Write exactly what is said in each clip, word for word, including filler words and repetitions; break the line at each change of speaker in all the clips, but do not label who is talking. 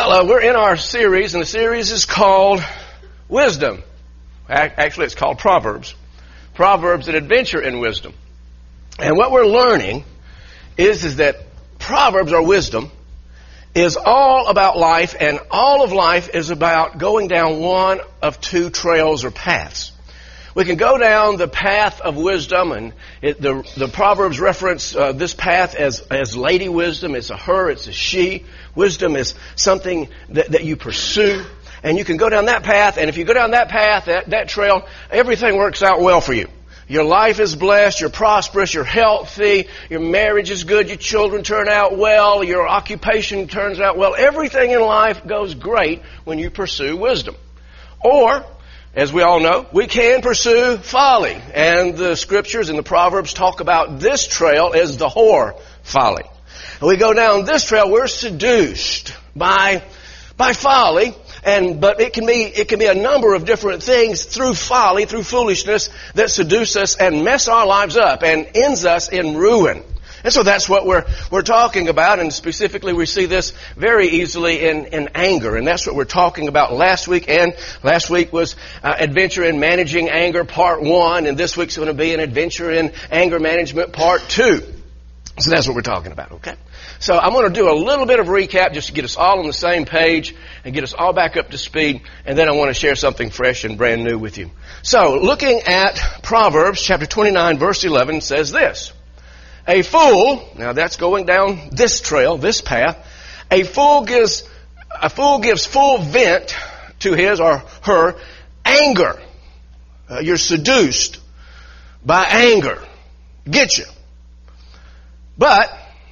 Well, uh, we're in our series, and the series is called Wisdom. Actually, it's called Proverbs. Proverbs, an adventure in wisdom. And what we're learning is, is that Proverbs, or wisdom, is all about life, and all of life is about going down one of two trails or paths. We can go down the path of wisdom, and it, the, the Proverbs reference uh, this path as, as lady wisdom. It's a her, it's a she. Wisdom is something that, that you pursue, and you can go down that path, and if you go down that path, that, that trail, everything works out well for you. Your life is blessed, you're prosperous, you're healthy, your marriage is good, your children turn out well, your occupation turns out well. Everything in life goes great when you pursue wisdom. Or, as we all know, we can pursue folly. And the scriptures and the Proverbs talk about this trail as the whore folly. And we go down this trail, we're seduced by, by folly. And, but it can be, it can be a number of different things through folly, through foolishness that seduce us and mess our lives up and ends us in ruin. And so that's what we're, we're talking about, and specifically we see this very easily in, in anger, and that's what we're talking about last week, and last week was uh, Adventure in Managing Anger Part one, and this week's going to be an Adventure in Anger Management Part two. So that's what we're talking about, okay? So I'm going to do a little bit of recap just to get us all on the same page and get us all back up to speed, and then I want to share something fresh and brand new with you. So looking at Proverbs chapter twenty-nine, verse eleven says this. A fool, now that's going down this trail, this path, a fool gives, a fool gives full vent to his or her anger. Uh, you're seduced by anger. Get you. But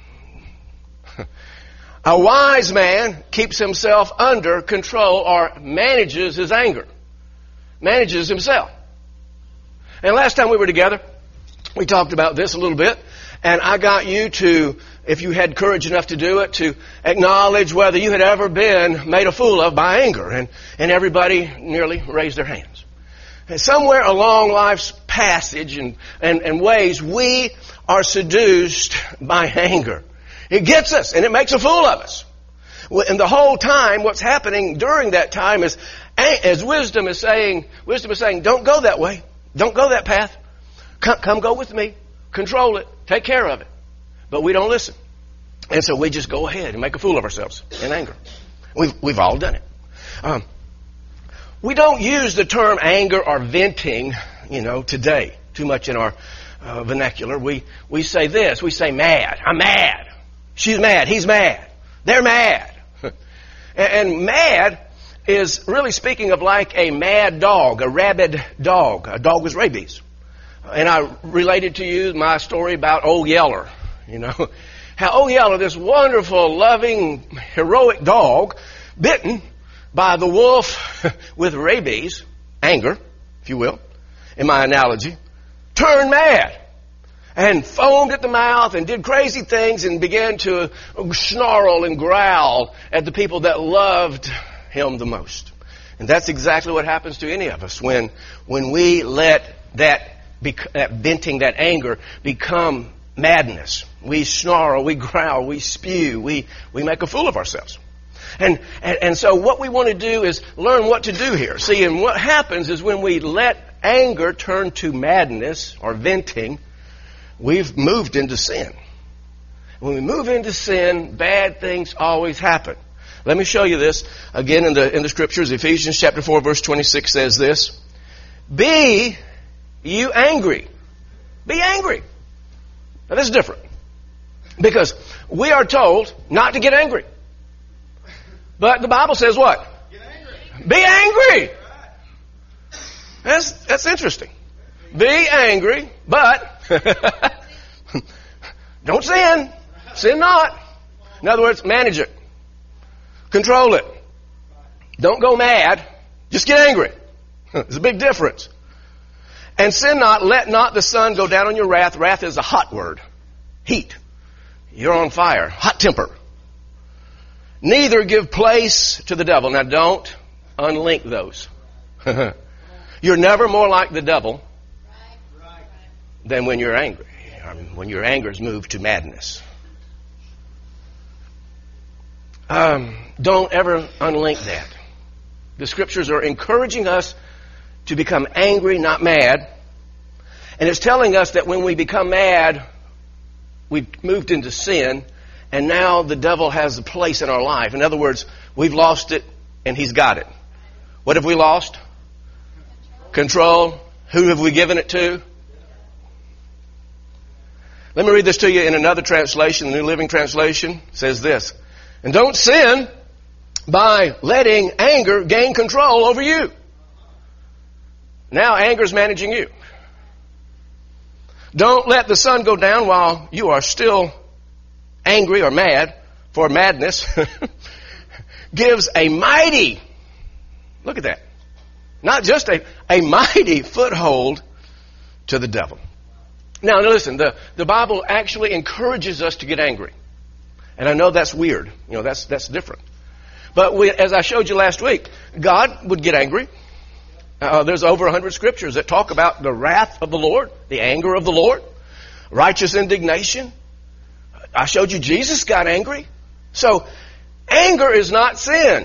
a wise man keeps himself under control or manages his anger. Manages himself. And last time we were together, we talked about this a little bit. And I got you to, if you had courage enough to do it, to acknowledge whether you had ever been made a fool of by anger. And, and everybody nearly raised their hands. And somewhere along life's passage and, and, and ways, we are seduced by anger. It gets us, and it makes a fool of us. And the whole time, what's happening during that time is, as wisdom is saying, wisdom is saying, don't go that way. Don't go that path. Come, come go with me. Control it. Take care of it. But we don't listen. And so we just go ahead and make a fool of ourselves in anger. We've, we've all done it. Um, we don't use the term anger or venting, you know, today too much in our uh, vernacular. We, we say this. We say mad. I'm mad. She's mad. He's mad. They're mad. and, and mad is really speaking of like a mad dog, a rabid dog, a dog with rabies. And I related to you my story about Old Yeller, you know, how Old Yeller, this wonderful, loving, heroic dog, bitten by the wolf with rabies, anger, if you will, in my analogy, turned mad and foamed at the mouth and did crazy things and began to snarl and growl at the people that loved him the most. And that's exactly what happens to any of us when, when we let that that venting, that anger, become madness. We snarl, we growl, we spew, we, we make a fool of ourselves. And, and, and so what we want to do is learn what to do here. See, and what happens is when we let anger turn to madness or venting, we've moved into sin. When we move into sin, bad things always happen. Let me show you this again in the, in the scriptures. Ephesians chapter four, verse twenty-six says this. Be you angry. Be angry. Now this is different. Because we are told not to get angry. But the Bible says what? Get angry. Be angry. That's, that's interesting. Be angry, but don't sin. Sin not. In other words, manage it. Control it. Don't go mad. Just get angry. There's a big difference. And sin not, let not the sun go down on your wrath. Wrath is a hot word. Heat. You're on fire. Hot temper. Neither give place to the devil. Now don't unlink those. You're never more like the devil than when you're angry. When your anger is moved to madness. um, don't ever unlink that. The Scriptures are encouraging us to become angry, not mad. And it's telling us that when we become mad, we've moved into sin, and now the devil has a place in our life. In other words, we've lost it, and he's got it. What have we lost? Control. Who have we given it to? Let me read this to you in another translation. The New Living Translation says this. And don't sin by letting anger gain control over you. Now anger is managing you. Don't let the sun go down while you are still angry or mad, for madness gives a mighty, look at that, not just a, a mighty foothold to the devil. Now, listen, the, the Bible actually encourages us to get angry. And I know that's weird. You know, that's that's different. But we, as I showed you last week, God would get angry. Uh, there's over a hundred scriptures that talk about the wrath of the Lord, the anger of the Lord, righteous indignation. I showed you Jesus got angry. So, anger is not sin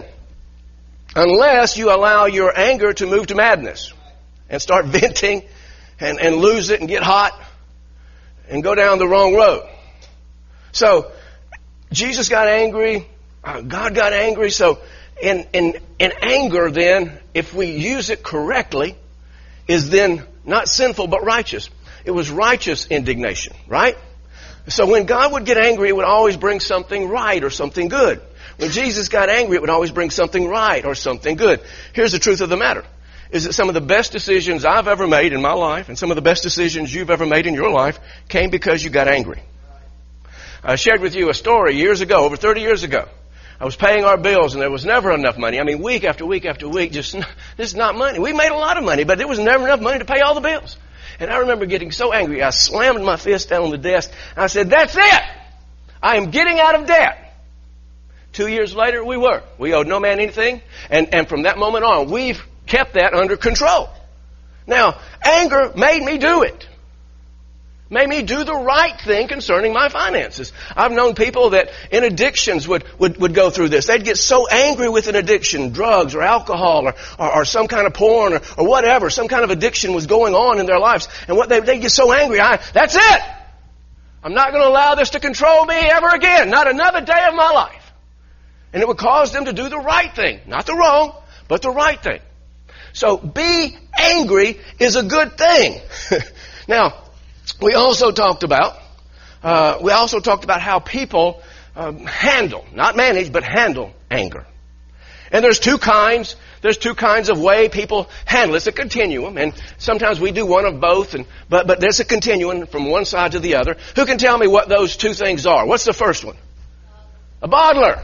unless you allow your anger to move to madness and start venting and, and lose it and get hot and go down the wrong road. So, Jesus got angry. Uh, God got angry. So, in, in, in anger then, if we use it correctly, is then not sinful but righteous. It was righteous indignation, right? So when God would get angry, it would always bring something right or something good. When Jesus got angry, it would always bring something right or something good. Here's the truth of the matter. Is that some of the best decisions I've ever made in my life and some of the best decisions you've ever made in your life came because you got angry. I shared with you a story years ago, over thirty years ago. I was paying our bills and there was never enough money. I mean, week after week after week, just, this is not money. We made a lot of money, but there was never enough money to pay all the bills. And I remember getting so angry, I slammed my fist down on the desk. And I said, that's it! I am getting out of debt. Two years later, we were. We owed no man anything. And, and from that moment on, we've kept that under control. Now, anger made me do it. Made me do the right thing concerning my finances. I've known people that in addictions would, would, would go through this. They'd get so angry with an addiction, drugs or alcohol or, or, or some kind of porn or, or whatever. Some kind of addiction was going on in their lives. And what they, they get so angry, I, that's it! I'm not going to allow this to control me ever again. Not another day of my life. And it would cause them to do the right thing. Not the wrong, but the right thing. So be angry is a good thing. Now, we also talked about, uh, we also talked about how people um, handle, not manage, but handle anger. And there's two kinds, there's two kinds of way people handle it. It's a continuum, and sometimes we do one of both, and, but, but there's a continuum from one side to the other. Who can tell me what those two things are? What's the first one? A bottler.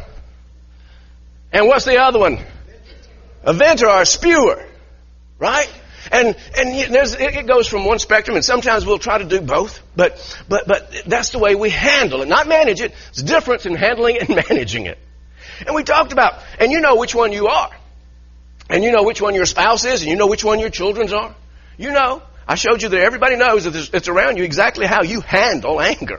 And what's the other one? A venter or a spewer. Right? And and there's, it goes from one spectrum, and sometimes we'll try to do both, but but but that's the way we handle it, not manage it. It's different in handling it and managing it. And we talked about, and you know which one you are, and you know which one your spouse is, and you know which one your children's are. You know, I showed you that everybody knows that it's around you exactly how you handle anger,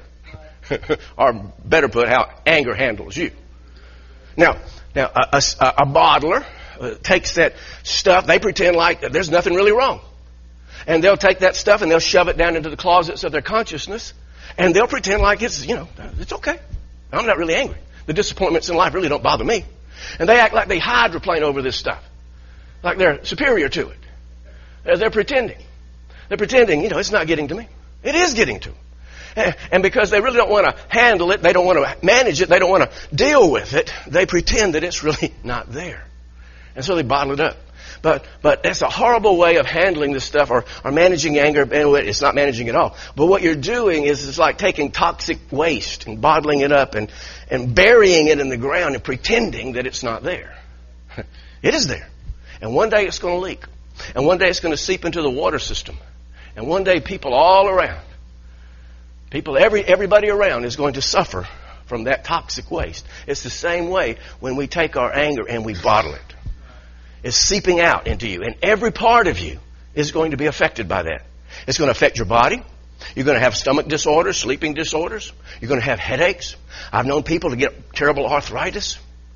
or better put, how anger handles you. Now, now a, a, a bottler Uh, takes that stuff, they pretend like there's nothing really wrong. And they'll take that stuff and they'll shove it down into the closets of their consciousness, and they'll pretend like it's, you know, it's okay. I'm not really angry. The disappointments in life really don't bother me. And they act like they hydroplane over this stuff, like they're superior to it. They're, they're pretending. They're pretending, you know, it's not getting to me. It is getting to them. And because they really don't want to handle it, they don't want to manage it, they don't want to deal with it, they pretend that it's really not there. And so they bottle it up. But but that's a horrible way of handling this stuff or, or managing anger. It's not managing at all. But what you're doing is it's like taking toxic waste and bottling it up and, and burying it in the ground and pretending that it's not there. It is there. And one day it's going to leak. And one day it's going to seep into the water system. And one day people all around, people, every everybody around is going to suffer from that toxic waste. It's the same way when we take our anger and we bottle it. It's seeping out into you. And every part of you is going to be affected by that. It's going to affect your body. You're going to have stomach disorders, sleeping disorders. You're going to have headaches. I've known people to get terrible arthritis.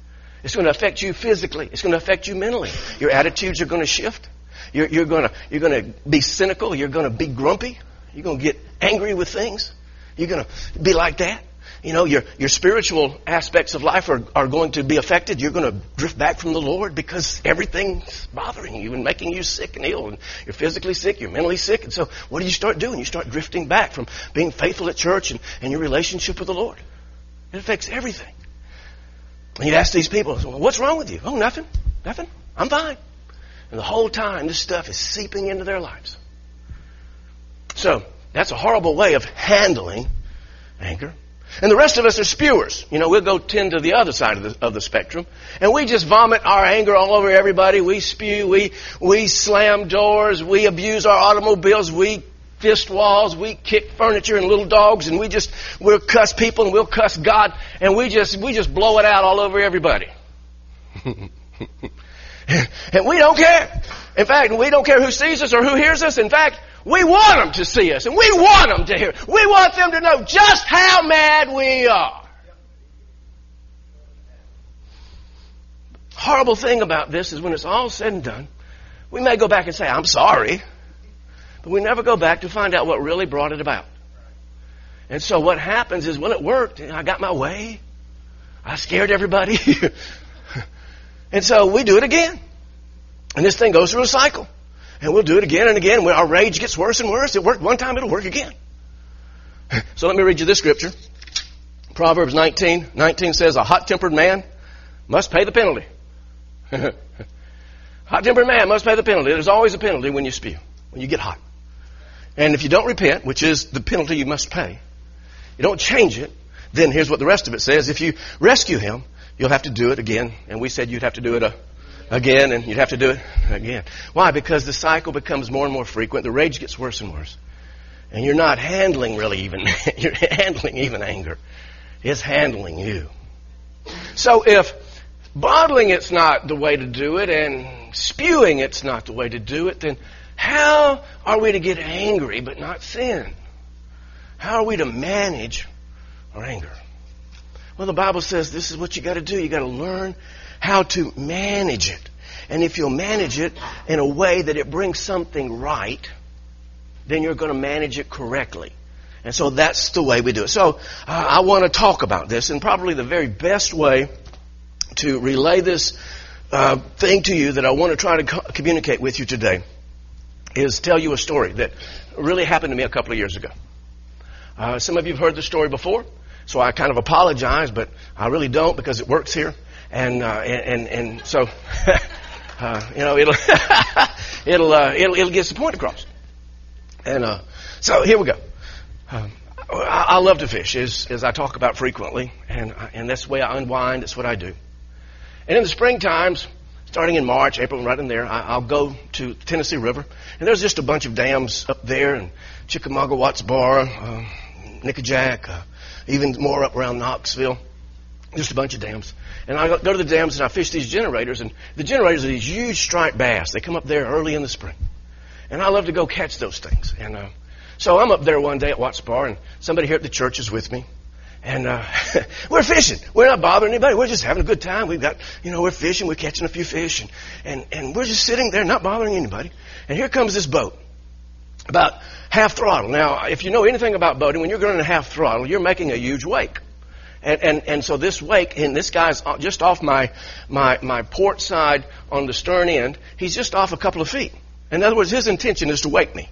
It's going to affect you physically. It's going to affect you mentally. Your attitudes are going to shift. You're, you're going to you're going to be cynical. You're going to be grumpy. You're going to get angry with things. You're going to be like that. You know, your your spiritual aspects of life are, are going to be affected. You're going to drift back from the Lord because everything's bothering you and making you sick and ill. And you're physically sick, you're mentally sick. And so what do you start doing? You start drifting back from being faithful at church and, and your relationship with the Lord. It affects everything. And you'd ask these people, well, what's wrong with you? Oh, nothing. Nothing. I'm fine. And the whole time this stuff is seeping into their lives. So that's a horrible way of handling anger. And the rest of us are spewers. You know, we'll go tend to the other side of the, of the spectrum. And we just vomit our anger all over everybody. We spew. We, we slam doors. We abuse our automobiles. We fist walls. We kick furniture and little dogs. And we just, we'll cuss people and we'll cuss God. And we just, we just blow it out all over everybody. And we don't care. In fact, we don't care who sees us or who hears us. In fact, we want them to see us, and we want them to hear. We want them to know just how mad we are. Horrible thing about this is when it's all said and done, we may go back and say, I'm sorry, but we never go back to find out what really brought it about. And so what happens is, well, it worked. I got my way. I scared everybody. And so we do it again. And this thing goes through a cycle. And we'll do it again and again. When our rage gets worse and worse, it worked one time, it'll work again. So let me read you this scripture. Proverbs nineteen nineteen says, a hot-tempered man must pay the penalty. Hot-tempered man must pay the penalty. There's always a penalty when you spew, when you get hot. And if you don't repent, which is the penalty you must pay, you don't change it, then here's what the rest of it says. If you rescue him, you'll have to do it again. And we said you'd have to do it a Again, and you'd have to do it again. Why? Because the cycle becomes more and more frequent. The rage gets worse and worse. And you're not handling really even, you're handling even anger. It's handling you. So if bottling it's not the way to do it, and spewing it's not the way to do it, then how are we to get angry but not sin? How are we to manage our anger? Well, the Bible says this is what you got to do. You got to learn how to manage it. And if you'll manage it in a way that it brings something right, then you're going to manage it correctly. And so that's the way we do it. So uh, I want to talk about this, and probably the very best way to relay this uh, thing to you that I want to try to co- communicate with you today is tell you a story that really happened to me a couple of years ago. Uh, some of you have heard the story before, so I kind of apologize, but I really don't because it works here. And, uh, and, and, and so, uh, you know, it'll, it'll, uh, it'll, it'll get the point across. And, uh, so here we go. Um, I, I love to fish, as, as I talk about frequently, and, and that's the way I unwind. That's what I do. And in the spring times, starting in March, April, right in there, I, I'll go to the Tennessee River, and there's just a bunch of dams up there, and Chickamauga, Watts Bar, uh, Nickajack, uh, even more up around Knoxville. Just a bunch of dams. And I go to the dams and I fish these generators. And the generators are these huge striped bass. They come up there early in the spring. And I love to go catch those things. And uh, so I'm up there one day at Watts Bar, and somebody here at the church is with me. And uh, we're fishing. We're not bothering anybody. We're just having a good time. We've got, you know, we're fishing. We're catching a few fish. And, and, and we're just sitting there not bothering anybody. And here comes this boat. About half throttle. Now, if you know anything about boating, when you're going at half throttle, you're making a huge wake. And, and and so this wake, and this guy's just off my, my my port side on the stern end. He's just off a couple of feet. In other words, his intention is to wake me.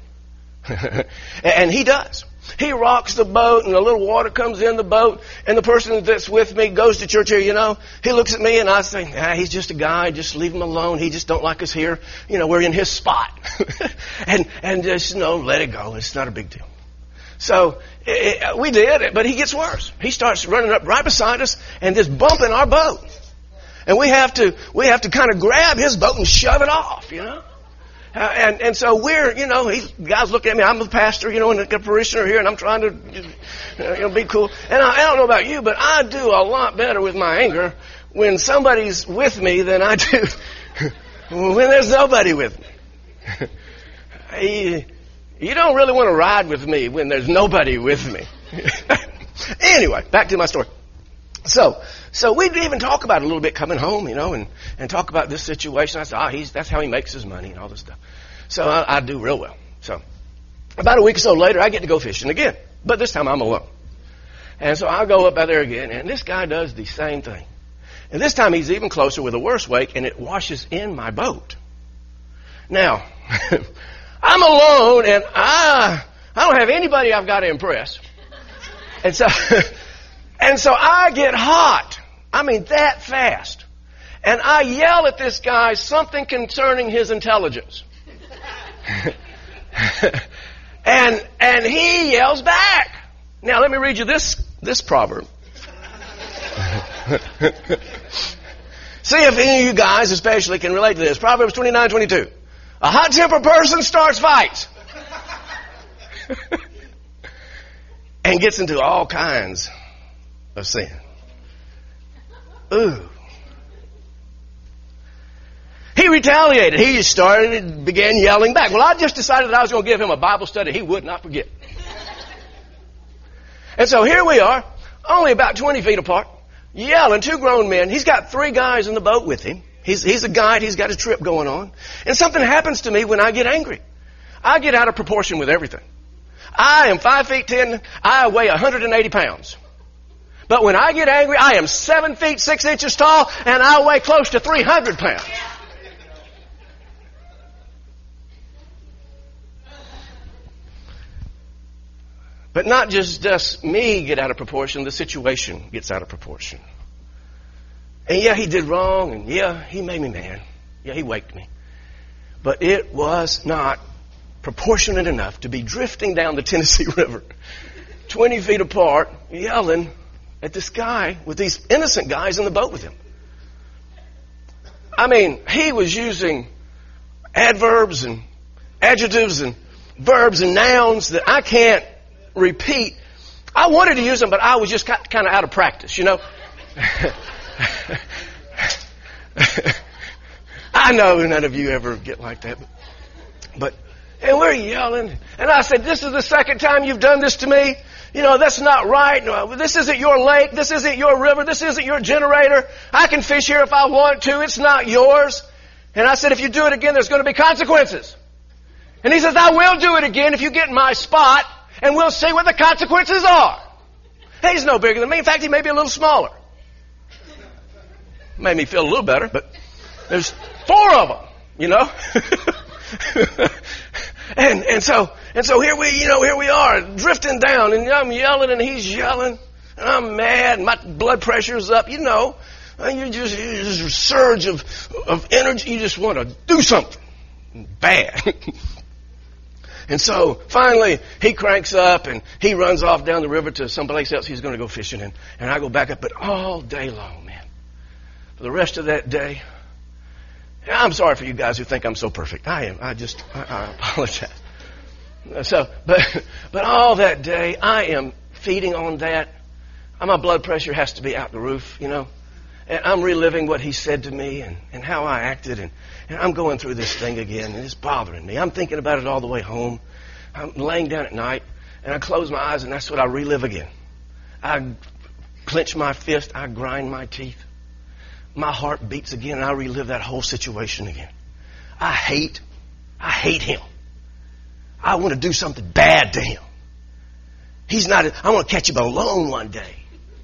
And he does. He rocks the boat, and a little water comes in the boat, and the person that's with me goes to church here, you know. He looks at me, and I say, ah, he's just a guy. Just leave him alone. He just don't like us here. You know, we're in his spot. and and just, you know, let it go. It's not a big deal. So it, we did it, but he gets worse. He starts running up right beside us and just bumping our boat. And we have to we have to kind of grab his boat and shove it off, you know. Uh, and and so we're, you know, he guys looking at me. I'm the pastor, you know, and a parishioner here, and I'm trying to, you know, be cool. And I, I don't know about you, but I do a lot better with my anger when somebody's with me than I do when there's nobody with me. I, You don't really want to ride with me when there's nobody with me. Anyway, back to my story. So, so we'd even talk about it a little bit coming home, you know, and, and talk about this situation. I said, ah, he's, that's how he makes his money and all this stuff. So I, I do real well. So about a week or so later, I get to go fishing again. But this time I'm alone. And so I go up out there again, and this guy does the same thing. And this time he's even closer with a worse wake, and it washes in my boat. Now, I'm alone, and I, I don't have anybody I've got to impress. And so... And so I get hot. I mean, that fast. And I yell at this guy something concerning his intelligence. and and he yells back. Now, let me read you this, this proverb. See if any of you guys especially can relate to this. Proverbs twenty-nine twenty-two. A hot-tempered person starts fights. And gets into all kinds of sin. Ooh. He retaliated. He started, began yelling back. Well, I just decided that I was going to give him a Bible study he would not forget. And so here we are, only about twenty feet apart, yelling, two grown men. He's got three guys in the boat with him. He's, he's a guide. He's got a trip going on. And something happens to me when I get angry. I get out of proportion with everything. I am five feet ten. I weigh one hundred eighty pounds. But when I get angry, I am seven feet six inches tall, and I weigh close to three hundred pounds. But not just does me get out of proportion, the situation gets out of proportion. And yeah, he did wrong, and yeah, he made me mad. Yeah, he waked me. But it was not proportionate enough to be drifting down the Tennessee River, twenty feet apart, yelling at this guy with these innocent guys in the boat with him. I mean, he was using adverbs and adjectives and verbs and nouns that I can't repeat. I wanted to use them, but I was just kind of out of practice, you know. I know none of you ever get like that. But, but and we're yelling. And I said, this is the second time you've done this to me. You know, that's not right. No, this isn't your lake. This isn't your river. This isn't your generator. I can fish here if I want to. It's not yours. And I said, if you do it again, there's going to be consequences. And he says, I will do it again if you get in my spot, and we'll see what the consequences are. He's no bigger than me. In fact, he may be a little smaller. Made me feel a little better, but there's four of them, you know. and and so and so here we, you know, here we are drifting down, and I'm yelling, and he's yelling, and I'm mad, and my blood pressure's up, you know. And you just, you just a surge of of energy. You just want to do something bad. And so finally he cranks up and he runs off down the river to someplace else he's going to go fishing in. And I go back up, but all day long, man. For the rest of that day, I'm sorry for you guys who think I'm so perfect. I am. I just, I, I apologize. So, but, but all that day, I am feeding on that. My blood pressure has to be out the roof, you know. And I'm reliving what he said to me and, and how I acted. And, and I'm going through this thing again, and it's bothering me. I'm thinking about it all the way home. I'm laying down at night, and I close my eyes, and that's what I relive again. I clench my fist. I grind my teeth. My heart beats again, and I relive that whole situation again. I hate, I hate him. I want to do something bad to him. He's not, I want to catch him alone one day.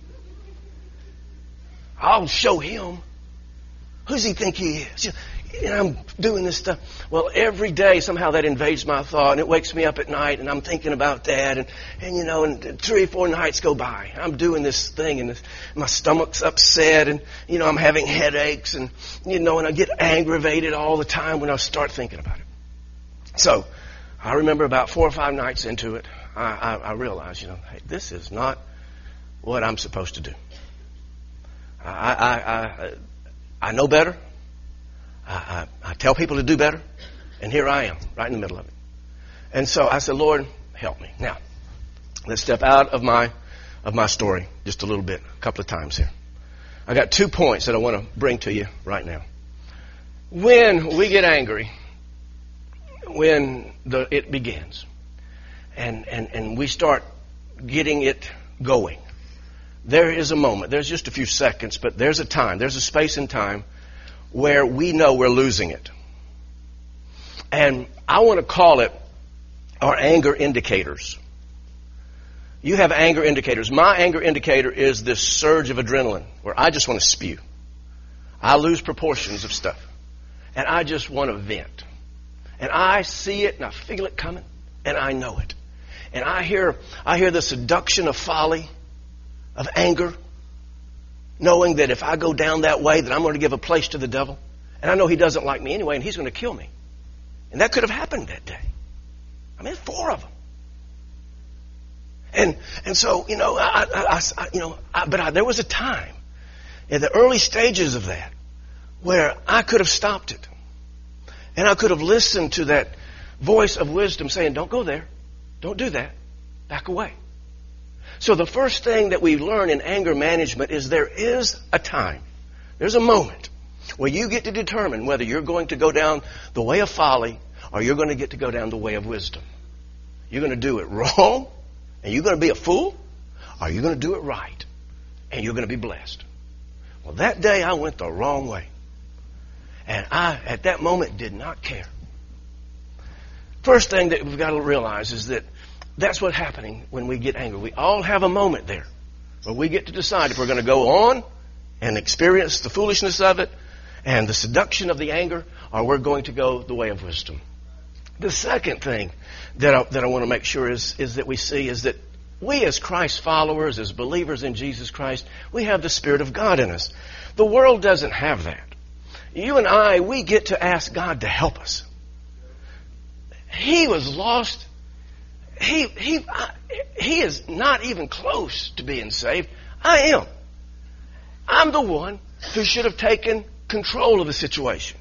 I'll show him. Who does he think he is? And I'm doing this stuff. Well, every day somehow that invades my thought, and it wakes me up at night, and I'm thinking about that, and, and you know, and three or four nights go by. I'm doing this thing, and this, my stomach's upset, and, you know, I'm having headaches, and, you know, and I get aggravated all the time when I start thinking about it. So, I remember about four or five nights into it, I, I, I realized, you know, hey, this is not what I'm supposed to do. I, I, I, I know better. I, I, I tell people to do better. And here I am, right in the middle of it. And so I said, Lord, help me. Now, let's step out of my of my story just a little bit, a couple of times here. I got two points that I want to bring to you right now. When we get angry, when the, it begins, and, and, and we start getting it going, there is a moment, there's just a few seconds, but there's a time, there's a space in time where we know we're losing it. And I want to call it our anger indicators. You have anger indicators. My anger indicator is this surge of adrenaline where I just want to spew. I lose proportions of stuff. And I just want to vent. And I see it and I feel it coming and I know it. And I hear I hear the seduction of folly, of anger, knowing that if I go down that way that I'm going to give a place to the devil. And I know he doesn't like me anyway and he's going to kill me. And that could have happened that day. I mean, four of them. And and so, you know, I, I, I you know, I, but I, there was a time in the early stages of that where I could have stopped it. And I could have listened to that voice of wisdom saying, don't go there. Don't do that. Back away. So the first thing that we learn in anger management is there is a time. There's a moment where you get to determine whether you're going to go down the way of folly or you're going to get to go down the way of wisdom. You're going to do it wrong and you're going to be a fool, or you're going to do it right and you're going to be blessed. Well, that day I went the wrong way. And I, at that moment, did not care. First thing that we've got to realize is that that's what's happening when we get angry. We all have a moment there where we get to decide if we're going to go on and experience the foolishness of it and the seduction of the anger, or we're going to go the way of wisdom. The second thing that I, that I want to make sure is, is that we see is that we as Christ followers, as believers in Jesus Christ, we have the Spirit of God in us. The world doesn't have that. You and I, we get to ask God to help us. He was lost. He, he, I, he is not even close to being saved. I am. I'm the one who should have taken control of the situation.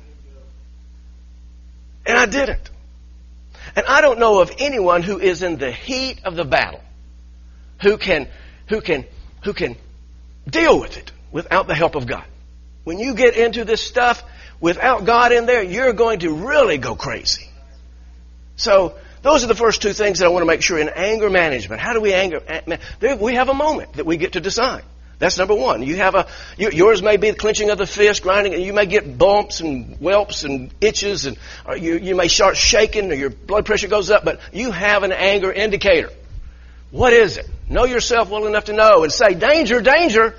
And I didn't. And I don't know of anyone who is in the heat of the battle who can, who can, who can deal with it without the help of God. When you get into this stuff without God in there, you're going to really go crazy. So those are the first two things that I want to make sure in anger management. How do we anger? We have a moment that we get to decide. That's number one. You have a yours may be the clenching of the fist, grinding, and you may get bumps and whelps and itches, and or you you may start shaking, or your blood pressure goes up. But you have an anger indicator. What is it? Know yourself well enough to know and say, "Danger, danger."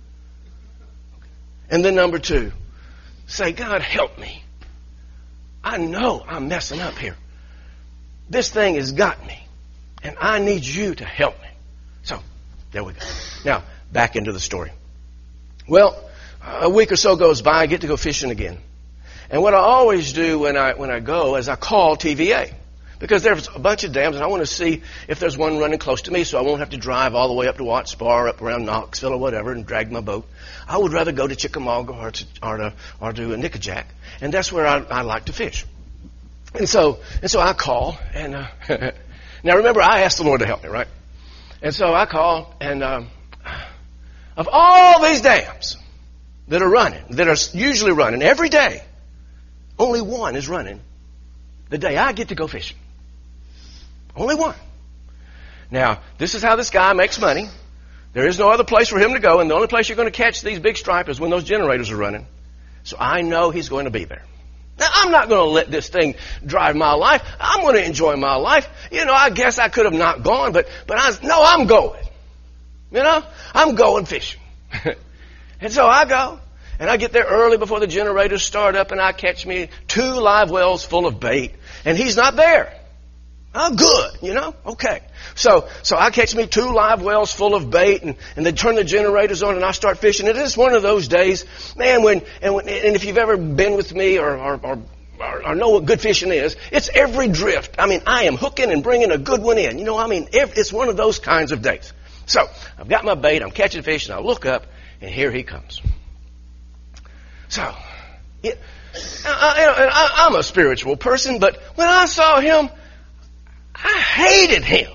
And then number two, say, "God, help me. I know I'm messing up here. This thing has got me, and I need you to help me." So there we go. Now. Back into the story. Well, a week or so goes by, I get to go fishing again. And what I always do when I when I go is I call T V A. Because there's a bunch of dams and I want to see if there's one running close to me so I won't have to drive all the way up to Watts Bar, up around Knoxville or whatever and drag my boat. I would rather go to Chickamauga or to, or to, or to Nickajack. And that's where I, I like to fish. And so and so I call. and uh, Now remember, I asked the Lord to help me, right? And so I call and... Um, Of all these dams that are running, that are usually running every day, only one is running the day I get to go fishing. Only one. Now, this is how this guy makes money. There is no other place for him to go, and the only place you're going to catch these big stripers is when those generators are running. So I know he's going to be there. Now, I'm not going to let this thing drive my life. I'm going to enjoy my life. You know, I guess I could have not gone, but but I no, I'm going. You know, I'm going fishing. And so I go, and I get there early before the generators start up, and I catch me two live wells full of bait, and he's not there. Oh, good, you know, okay. So so I catch me two live wells full of bait, and, and they turn the generators on, and I start fishing. It is one of those days, man, when and, when, and if you've ever been with me or, or, or, or know what good fishing is, it's every drift. I mean, I am hooking and bringing a good one in. You know, I mean, it's one of those kinds of days. So, I've got my bait, I'm catching fish, and I look up, and here he comes. So, it, I, I, I'm a spiritual person, but when I saw him, I hated him.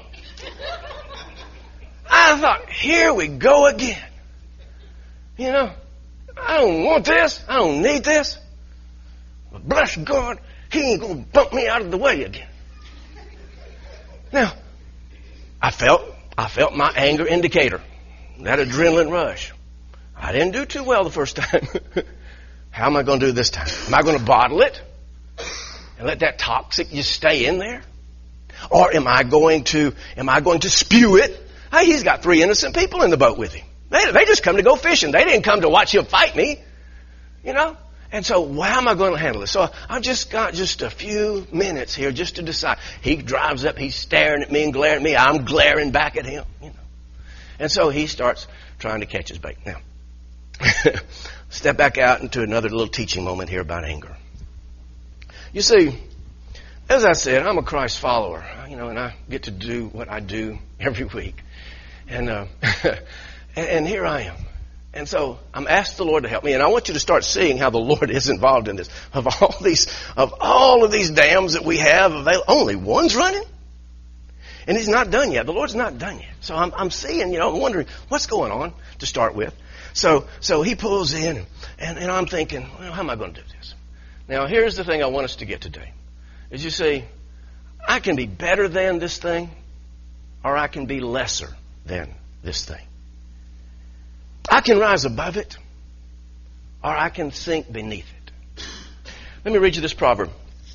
I thought, here we go again. You know, I don't want this, I don't need this. But bless God, he ain't going to bump me out of the way again. Now, I felt... I felt my anger indicator. that adrenaline rush. I didn't do too well the first time. How am I going to do this time? Am I going to bottle it and let that toxic just stay in there? Or am I going to, am I going to spew it? Hey, he's got three innocent people in the boat with him. They, they just come to go fishing. They didn't come to watch him fight me, you know? And so how am I going to handle this? So I've just got just a few minutes here just to decide. He drives up, he's staring at me and glaring at me. I'm glaring back at him, you know. And so he starts trying to catch his bait. Now, step back out into another little teaching moment here about anger. You see, as I said, I'm a Christ follower, you know, and I get to do what I do every week. And, uh, and, and here I am. And so I'm asked the Lord to help me, and I want you to start seeing how the Lord is involved in this. Of all these, of all of these dams that we have available, only one's running, and He's not done yet. The Lord's not done yet. So I'm, I'm seeing, you know, I'm wondering what's going on to start with. So, so He pulls in, and, and, and I'm thinking, well, how am I going to do this? Now, here's the thing I want us to get today: is you see, I can be better than this thing, or I can be lesser than this thing. I can rise above it, or I can sink beneath it. Let me read you this proverb.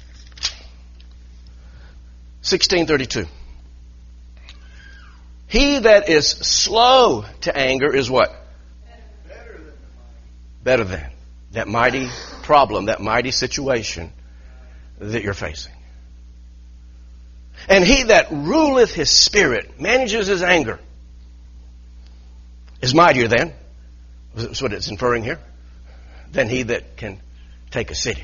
sixteen thirty-two. He that is slow to anger is what? Better than. Better than. That mighty problem, that mighty situation that you're facing. And he that ruleth his spirit, manages his anger, is mightier than, that's what it's inferring here, than he that can take a city.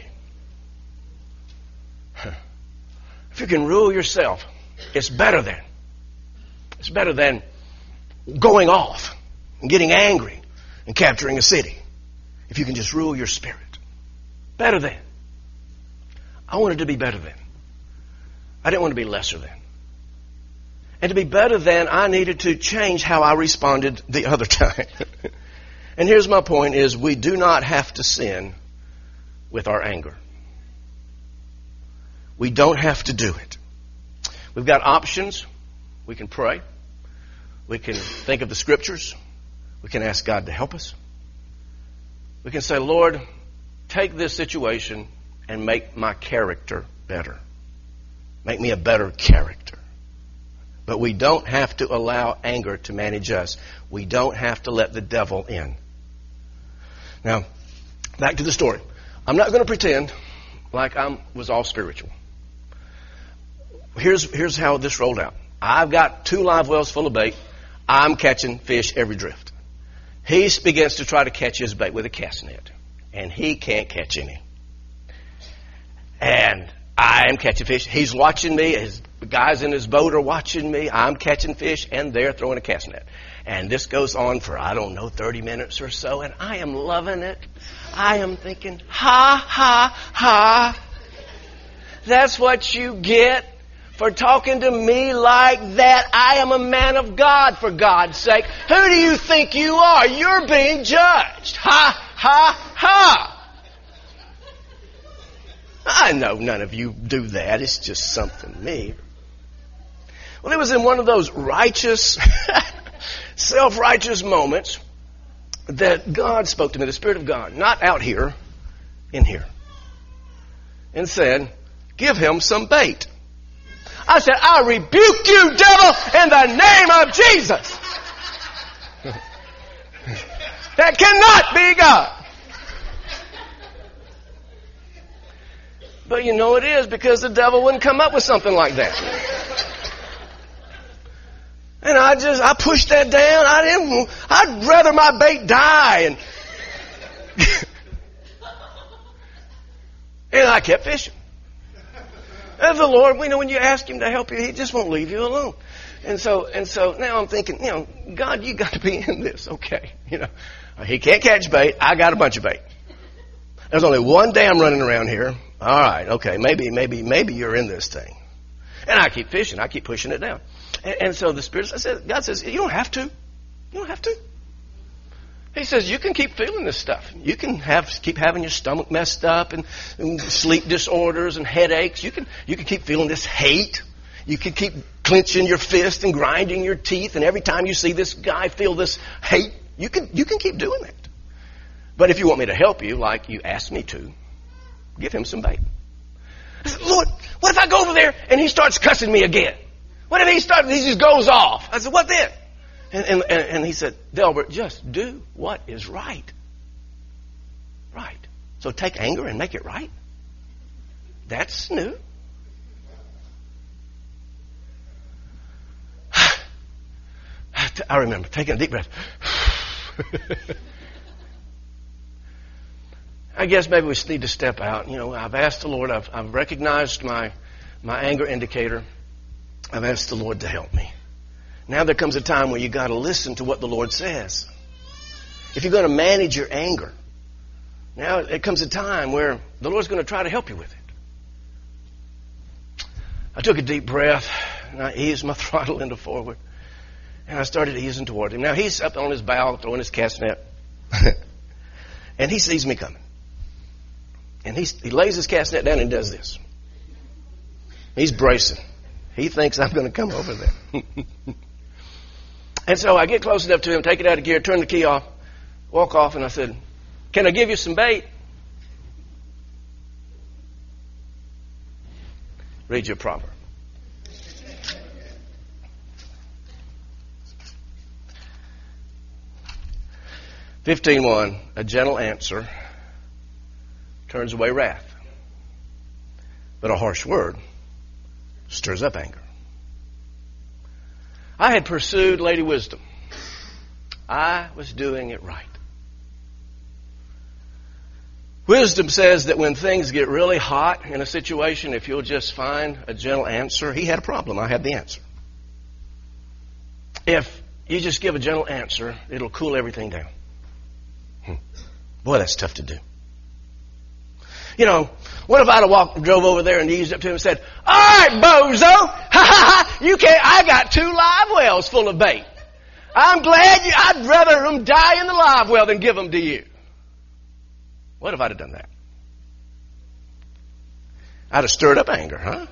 If you can rule yourself, it's better than. It's better than going off and getting angry and capturing a city. If you can just rule your spirit. Better than. I wanted to be better than. I didn't want to be lesser than. And to be better than, I needed to change how I responded the other time. And here's my point is, we do not have to sin with our anger. We don't have to do it. We've got options. We can pray. We can think of the Scriptures. We can ask God to help us. We can say, Lord, take this situation and make my character better. Make me a better character. But we don't have to allow anger to manage us. We don't have to let the devil in. Now, back to the story. I'm not going to pretend like I was all spiritual. Here's, here's how this rolled out. I've got two live wells full of bait. I'm catching fish every drift. He begins to try to catch his bait with a cast net. And he can't catch any. And I am catching fish. He's watching me. His guys in his boat are watching me. I'm catching fish, and they're throwing a cast net. And this goes on for, I don't know, thirty minutes or so, and I am loving it. I am thinking, ha, ha, ha. That's what you get for talking to me like that. I am a man of God, for God's sake. Who do you think you are? You're being judged. Ha, ha, ha. I know none of you do that. It's just something me. Well, it was in one of those righteous, self-righteous moments that God spoke to me, the Spirit of God, not out here, in here, and said, give him some bait. I said, I rebuke you, devil, in the name of Jesus. That cannot be God. But you know it is, because the devil wouldn't come up with something like that. And I just, I pushed that down. I didn't, I'd rather my bait die. And, and I kept fishing. And the Lord, we know when you ask Him to help you, He just won't leave you alone. And so, and so now I'm thinking, you know, God, you got to be in this. Okay. You know, He can't catch bait. I got a bunch of bait. There's only one dam running around here. All right, okay, maybe, maybe, maybe you're in this thing. And I keep fishing. I keep pushing it down. And, and so the Spirit, I said, God says, you don't have to. You don't have to. He says, you can keep feeling this stuff. You can have keep having your stomach messed up and, and sleep disorders and headaches. You can you can keep feeling this hate. You can keep clenching your fist and grinding your teeth, and every time you see this guy feel this hate, you can, you can keep doing that. But if you want me to help you, like you asked me to, give him some bait. I said, Lord, what if I go over there and he starts cussing me again? What if he starts, he just goes off? I said, what then? And, and, and he said, Delbert, just do what is right. Right. So take anger and make it right? That's new. I remember taking a deep breath. I guess maybe we just need to step out. You know, I've asked the Lord, I've, I've recognized my, my anger indicator. I've asked the Lord to help me. Now there comes a time where you've got to listen to what the Lord says. If you're going to manage your anger, now it comes a time where the Lord's going to try to help you with it. I took a deep breath, and I eased my throttle into forward, and I started easing toward him. Now he's up on his bow, throwing his cast net, and he sees me coming. And he's, he lays his cast net down and does this. He's bracing. He thinks I'm going to come over there. And so I get close enough to him, take it out of gear, turn the key off, walk off, and I said, can I give you some bait? Read your proverb. fifteen one, a gentle answer turns away wrath, but a harsh word stirs up anger. I had pursued Lady Wisdom. I was doing it right. Wisdom says that when things get really hot in a situation, if you'll just find a gentle answer, he had a problem. I had the answer. If you just give a gentle answer, it'll cool everything down. Hmm. Boy, that's tough to do. You know, what if I'd have walked, drove over there and eased up to him and said, all right, bozo, ha ha ha, you can't, I got two live wells full of bait. I'm glad you, I'd rather them die in the live well than give them to you. What if I'd have done that? I'd have stirred up anger, huh?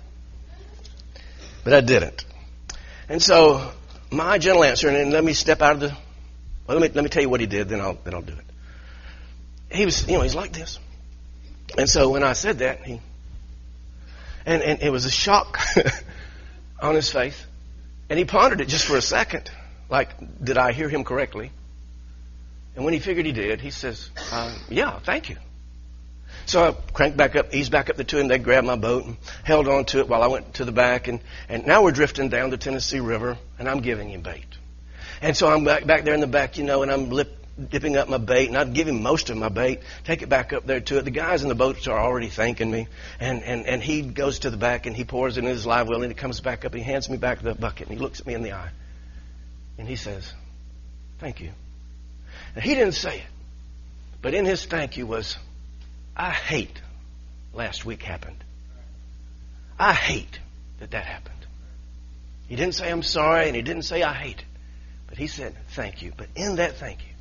But I didn't. And so, my gentle answer, and let me step out of the, well, let me, let me tell you what he did, then I'll, then I'll do it. He was, you know, he's like this. And so when I said that, he, and, and it was a shock on his face. And he pondered it just for a second. Like, did I hear him correctly? And when he figured he did, he says, uh, yeah, thank you. So I cranked back up, eased back up the two, and they grabbed my boat and held on to it while I went to the back. And, and now we're drifting down the Tennessee River, and I'm giving him bait. And so I'm back, back there in the back, you know, and I'm lip, dipping up my bait, and I'd give him most of my bait, take it back up there to it. The guys in the boats are already thanking me. And, and, and he goes to the back, and he pours it in his live well, and he comes back up, and he hands me back the bucket, and he looks at me in the eye. And he says, thank you. And he didn't say it, but in his thank you was, I hate last week happened. I hate that that happened. He didn't say I'm sorry, and he didn't say I hate it, but he said thank you. But in that thank you,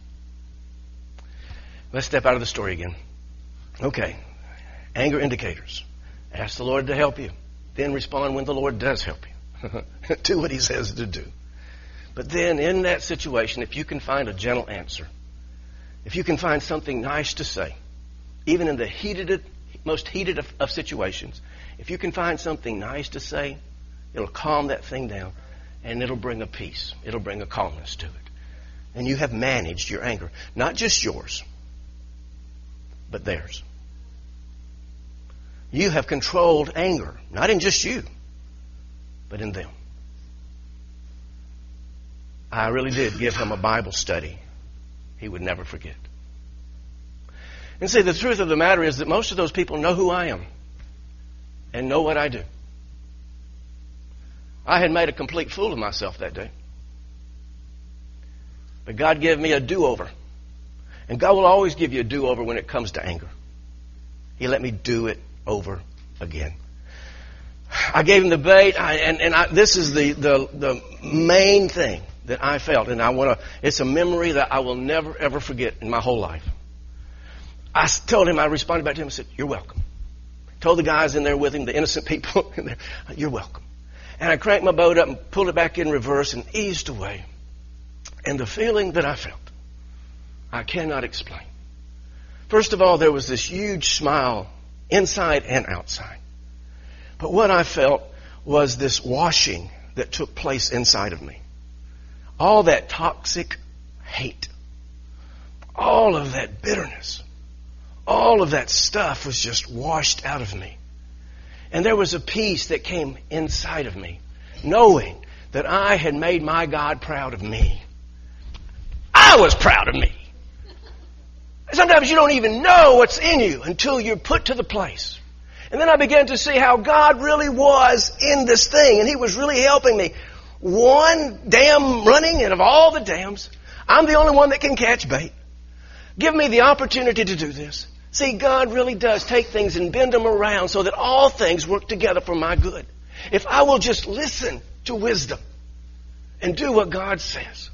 let's step out of the story again. Okay, anger indicators. Ask the Lord to help you. Then respond when the Lord does help you. Do what he says to do. But then in that situation, if you can find a gentle answer, if you can find something nice to say, even in the heated, most heated of, of situations, if you can find something nice to say, it'll calm that thing down, and it'll bring a peace. It'll bring a calmness to it. And you have managed your anger. Not just yours, but theirs. You have controlled anger, not in just you, but in them. I really did give him a Bible study he would never forget. And see, the truth of the matter is that most of those people know who I am and know what I do. I had made a complete fool of myself that day. But God gave me a do-over. And God will always give you a do-over when it comes to anger. He let me do it over again. I gave him the bait, I, and, and I, this is the, the, the main thing that I felt, and I want to. It's a memory that I will never ever forget in my whole life. I told him, I responded back to him and said, "You're welcome." Told the guys in there with him, the innocent people in there, "You're welcome." And I cranked my boat up and pulled it back in reverse and eased away. And the feeling that I felt, I cannot explain. First of all, there was this huge smile inside and outside. But what I felt was this washing that took place inside of me. All that toxic hate, all of that bitterness, all of that stuff was just washed out of me. And there was a peace that came inside of me, knowing that I had made my God proud of me. I was proud of me. Sometimes you don't even know what's in you until you're put to the place. And then I began to see how God really was in this thing, and He was really helping me. One dam running, and of all the dams, I'm the only one that can catch bait. Give me the opportunity to do this. See, God really does take things and bend them around so that all things work together for my good. If I will just listen to wisdom and do what God says,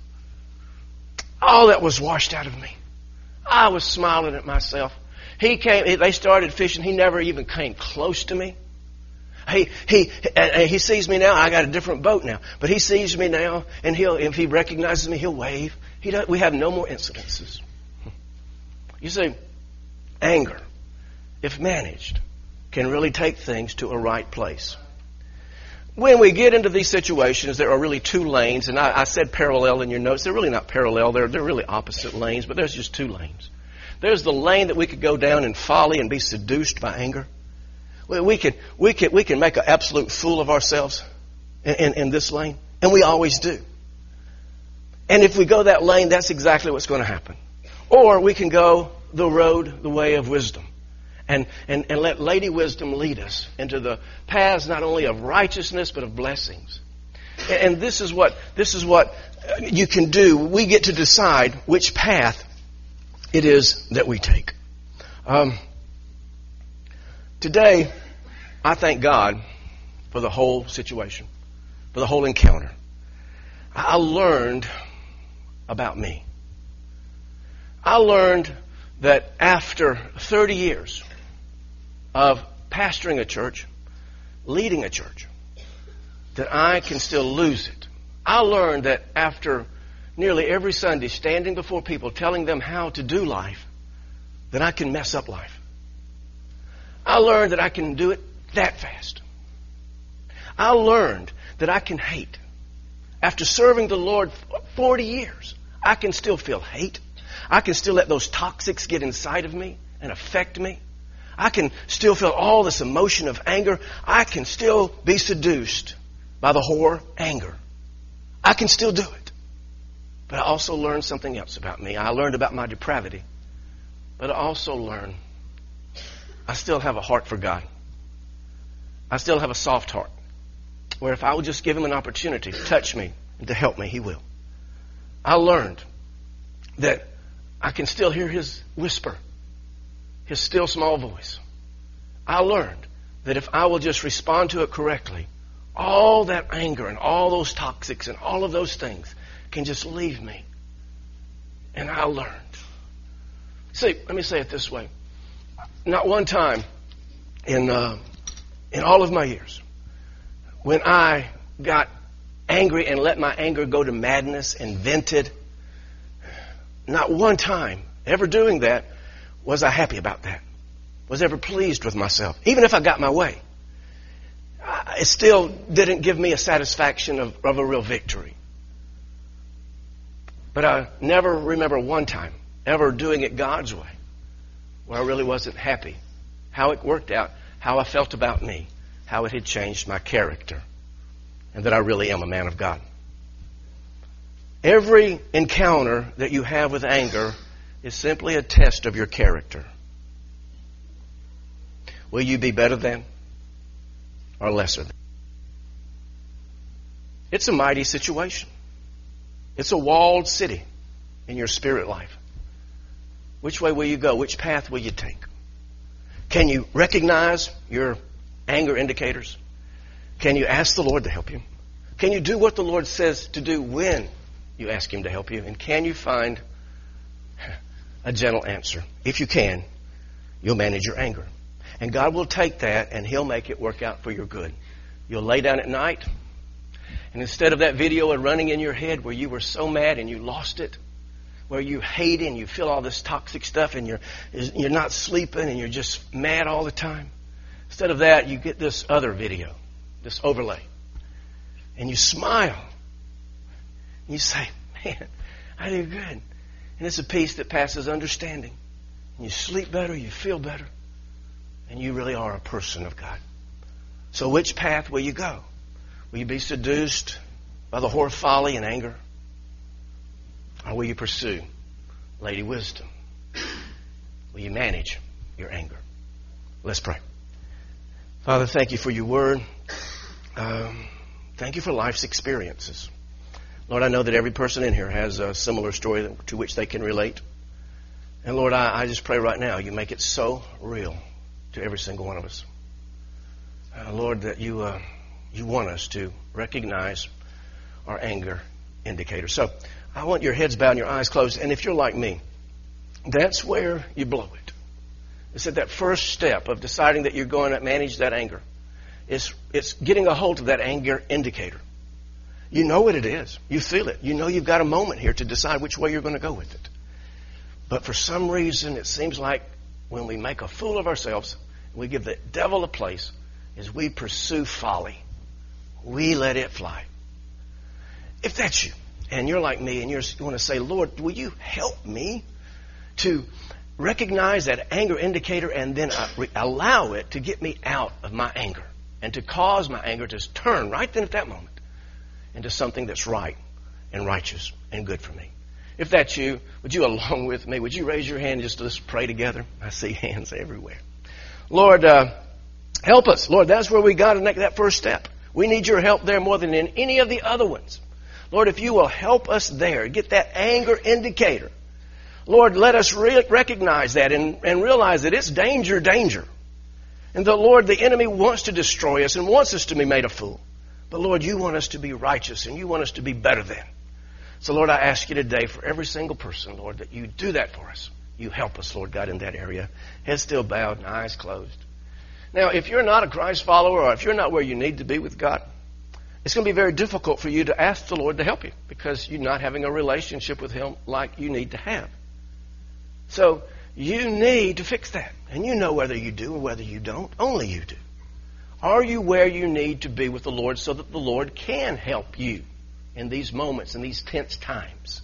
all that was washed out of me. I was smiling at myself. He came, they started fishing. He never even came close to me. He, he, he sees me now. I got a different boat now. But he sees me now, and he'll, if he recognizes me, he'll wave. He does, we have no more incidences. You see, anger, if managed, can really take things to a right place. When we get into these situations, there are really two lanes, and I, I said parallel in your notes. They're really not parallel. They're, they're really opposite lanes, but there's just two lanes. There's the lane that we could go down in folly and be seduced by anger. We, we, can, we, can, we can make an absolute fool of ourselves in, in, in this lane, and we always do. And if we go that lane, that's exactly what's going to happen. Or we can go the road, the way of wisdom. And, and, and let Lady Wisdom lead us into the paths not only of righteousness, but of blessings. And, and this is what this is what you can do. We get to decide which path it is that we take. Um, today, I thank God for the whole situation, for the whole encounter. I learned about me. I learned that after thirty years of pastoring a church, leading a church, that I can still lose it. I learned that after nearly every Sunday standing before people telling them how to do life, that I can mess up life. I learned that I can do it that fast. I learned that I can hate. After serving the Lord forty years, I can still feel hate. I can still let those toxics get inside of me and affect me. I can still feel all this emotion of anger. I can still be seduced by the whore anger. I can still do it. But I also learned something else about me. I learned about my depravity. But I also learned I still have a heart for God. I still have a soft heart, where if I will just give Him an opportunity to touch me and to help me, He will. I learned that I can still hear His whisper, His still small voice. I learned that if I will just respond to it correctly, all that anger and all those toxics and all of those things can just leave me. And I learned. See, let me say it this way. Not one time in uh, in all of my years, when I got angry and let my anger go to madness and vented, not one time ever doing that was I happy about that. Was ever pleased with myself. Even if I got my way, it still didn't give me a satisfaction of, of a real victory. But I never remember one time ever doing it God's way, where I really wasn't happy. How it worked out, how I felt about me, how it had changed my character, and that I really am a man of God. Every encounter that you have with anger is simply a test of your character. Will you be better than or lesser than? It's a mighty situation. It's a walled city in your spirit life. Which way will you go? Which path will you take? Can you recognize your anger indicators? Can you ask the Lord to help you? Can you do what the Lord says to do when you ask Him to help you? And can you find a gentle answer? If you can, you'll manage your anger. And God will take that and He'll make it work out for your good. You'll lay down at night And instead of that video running in your head where you were so mad and you lost it, where you hate and you feel all this toxic stuff and you're you're not sleeping and you're just mad all the time, instead of that, you get this other video, this overlay. And you smile. And you say, man, I do good. And it's a peace that passes understanding. And you sleep better, you feel better, and you really are a person of God. So which path will you go? Will you be seduced by the whore of folly and anger? Or will you pursue Lady Wisdom? Will you manage your anger? Let's pray. Father, thank you for your word. Um, thank you for life's experiences. Lord, I know that every person in here has a similar story to which they can relate. And Lord, I, I just pray right now you make it so real to every single one of us. Uh, Lord, that you uh, you want us to recognize our anger indicator. So I want your heads bowed and your eyes closed. And if you're like me, that's where you blow it. It's at that first step of deciding that you're going to manage that anger. It's, it's getting a hold of that anger indicator. You know what it is. You feel it. You know you've got a moment here to decide which way you're going to go with it. But for some reason, it seems like when we make a fool of ourselves, we give the devil a place, as we pursue folly. We let it fly. If that's you, and you're like me, and you're, you want to say, Lord, will you help me to recognize that anger indicator and then allow it to get me out of my anger and to cause my anger to turn right then at that moment into something that's right and righteous and good for me. If that's you, would you, along with me, would you raise your hand just to let's pray together? I see hands everywhere. Lord, uh, help us. Lord, that's where we got to make that first step. We need your help there more than in any of the other ones. Lord, if you will help us there, get that anger indicator. Lord, let us re- recognize that and, and realize that it's danger, danger. And that, Lord, the enemy wants to destroy us and wants us to be made a fool. But, Lord, you want us to be righteous and you want us to be better than. So, Lord, I ask you today for every single person, Lord, that you do that for us. You help us, Lord God, in that area. Head still bowed and eyes closed. Now, if you're not a Christ follower or if you're not where you need to be with God, it's going to be very difficult for you to ask the Lord to help you because you're not having a relationship with Him like you need to have. So you need to fix that. And you know whether you do or whether you don't. Only you do. Are you where you need to be with the Lord so that the Lord can help you in these moments, in these tense times?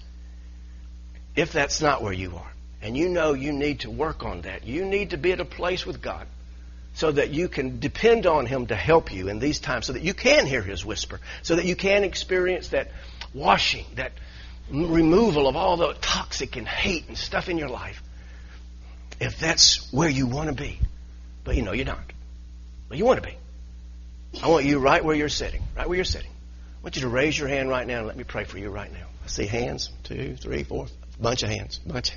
If that's not where you are, and you know you need to work on that, you need to be at a place with God so that you can depend on Him to help you in these times, so that you can hear His whisper, so that you can experience that washing, that removal of all the toxic and hate and stuff in your life. If that's where you want to be, but you know you're not, but you want to be, I want you right where you're sitting, right where you're sitting. I want you to raise your hand right now and let me pray for you right now. I see hands, two, three, four, bunch of hands, bunch.